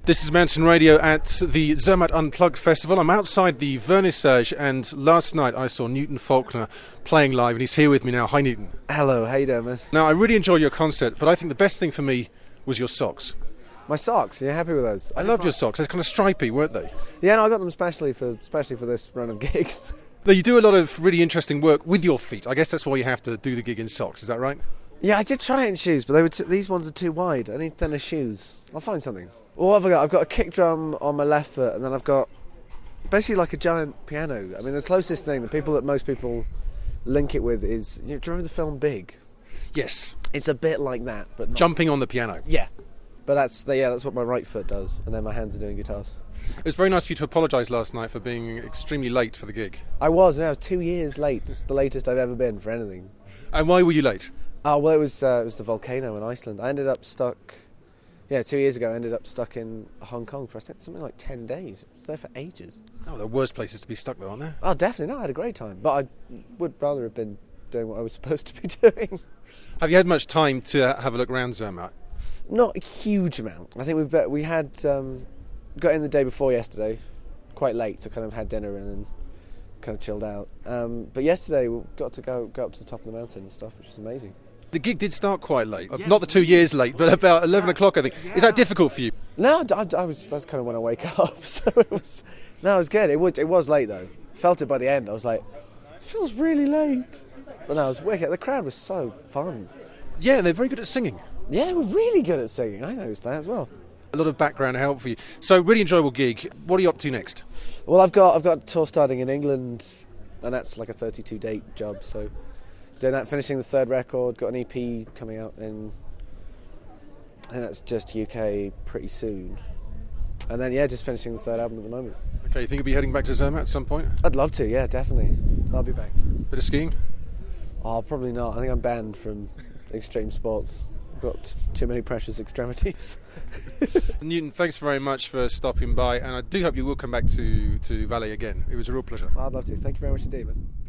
This is Mountain Radio at the Zermatt Unplugged Festival. I'm outside the Vernissage, and last night I saw Newton Faulkner playing live, and he's here with me now. Hi, Newton. Hello, how you doing, man? Now, I really enjoyed your concert, but I think the best thing for me was your socks. My socks, you're happy with those? I loved your socks. They're kind of stripy, weren't they? Yeah, no, I got them especially for this run of gigs. Now, you do a lot of really interesting work with your feet. I guess that's why you have to do the gig in socks, is that right? Yeah, I did try it in shoes, but they were these ones are too wide. I need thinner shoes. I'll find something. What have I got? I've got a kick drum on my left foot, and then I've got basically like a giant piano. I mean, the closest thing, the people that most people link it with is, do you remember the film Big? Yes. It's a bit like that, but not. Jumping on the piano. Yeah. But that's what my right foot does, and then my hands are doing guitars. It was very nice for you to apologise last night for being extremely late for the gig. I was 2 years late. It's the latest I've ever been for anything. And why were you late? Oh, well, it was the volcano in Iceland. I ended up stuck... 2 years ago I ended up stuck in Hong Kong for I think something like 10 days. I was there for ages. Oh, there are worse places to be stuck though, aren't there? Oh, definitely. No, I had a great time. But I would rather have been doing what I was supposed to be doing. Have you had much time to have a look around Zermatt? Not a huge amount. I think we had got in the day before yesterday, quite late, so kind of had dinner and then kind of chilled out. But yesterday we got to go up to the top of the mountain and stuff, which was amazing. The gig did start quite late. Yes. Not the 2 years late, but about 11 o'clock, I think. Yeah. Is that difficult for you? No, that's kind of when I wake up. So it was good. It was late, though. Felt it by the end. I was like, it feels really late. But no, it was wicked. The crowd was so fun. Yeah, they're very good at singing. Yeah, they were really good at singing. I noticed that as well. A lot of background help for you. So, really enjoyable gig. What are you up to next? Well, I've got a tour starting in England, and that's like a 32-date job, so... Doing that, finishing the third record, got an EP coming out in, I think that's just UK pretty soon. And then, just finishing the third album at the moment. Okay, you think you'll be heading back to Zermatt at some point? I'd love to, yeah, definitely. I'll be back. Bit of skiing? Oh, probably not. I think I'm banned from extreme sports. I've got too many precious extremities. Newton, thanks very much for stopping by, and I do hope you will come back to Valais again. It was a real pleasure. I'd love to. Thank you very much indeed, man.